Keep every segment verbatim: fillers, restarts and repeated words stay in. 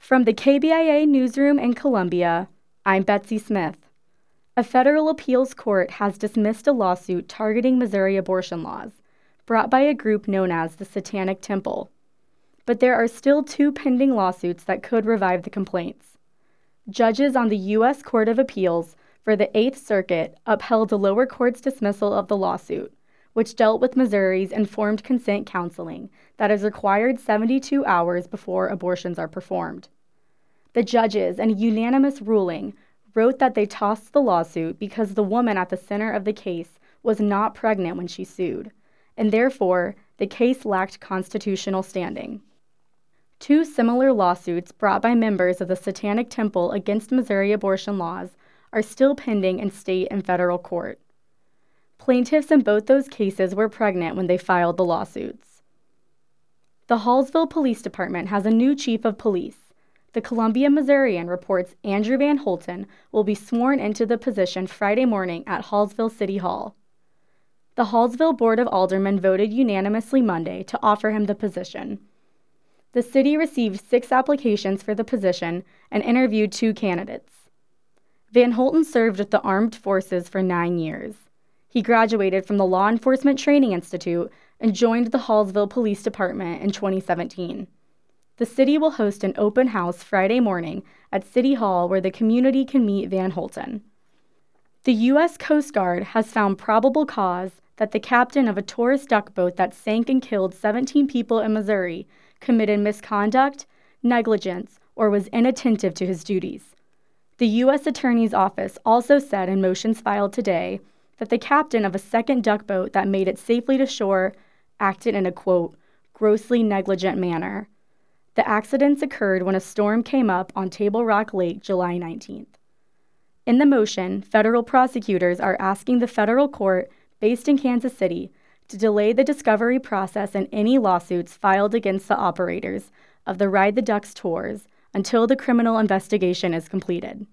From the K B I A newsroom in Columbia, I'm Betsy Smith. A federal appeals court has dismissed a lawsuit targeting Missouri abortion laws, brought by a group known as the Satanic Temple. But there are still two pending lawsuits that could revive the complaints. Judges on the U S Court of Appeals for the Eighth Circuit upheld the lower court's dismissal of the lawsuit, which dealt with Missouri's informed consent counseling that is required seventy-two hours before abortions are performed. The judges, in a unanimous ruling, wrote that they tossed the lawsuit because the woman at the center of the case was not pregnant when she sued, and therefore the case lacked constitutional standing. Two similar lawsuits brought by members of the Satanic Temple against Missouri abortion laws are still pending in state and federal court. Plaintiffs in both those cases were pregnant when they filed the lawsuits. The Hallsville Police Department has a new chief of police. The Columbia Missourian reports Andrew Van Holten will be sworn into the position Friday morning at Hallsville City Hall. The Hallsville Board of Aldermen voted unanimously Monday to offer him the position. The city received six applications for the position and interviewed two candidates. Van Holten served with the Armed Forces for nine years. He graduated from the Law Enforcement Training Institute and joined the Hallsville Police Department in twenty seventeen. The city will host an open house Friday morning at City Hall where the community can meet Van Holten. The U S Coast Guard has found probable cause that the captain of a tourist duck boat that sank and killed seventeen people in Missouri committed misconduct, negligence, or was inattentive to his duties. The U S Attorney's Office also said in motions filed today that the captain of a second duck boat that made it safely to shore acted in a, quote, grossly negligent manner. The accidents occurred when a storm came up on Table Rock Lake July nineteenth. In the motion, federal prosecutors are asking the federal court based in Kansas City to delay the discovery process in any lawsuits filed against the operators of the Ride the Ducks tours until the criminal investigation is completed.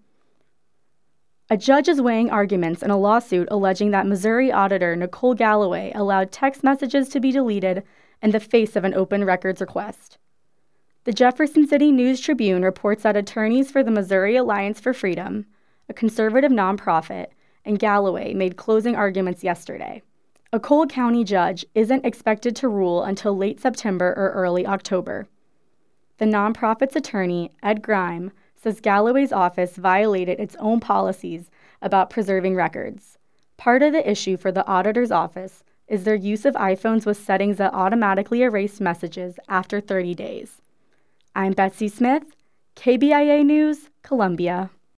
A judge is weighing arguments in a lawsuit alleging that Missouri Auditor Nicole Galloway allowed text messages to be deleted in the face of an open records request. The Jefferson City News Tribune reports that attorneys for the Missouri Alliance for Freedom, a conservative nonprofit, and Galloway made closing arguments yesterday. A Cole County judge isn't expected to rule until late September or early October. The nonprofit's attorney, Ed Grime, says Galloway's office violated its own policies about preserving records. Part of the issue for the auditor's office is their use of iPhones with settings that automatically erase messages after thirty days. I'm Betsy Smith, K B I A News, Columbia.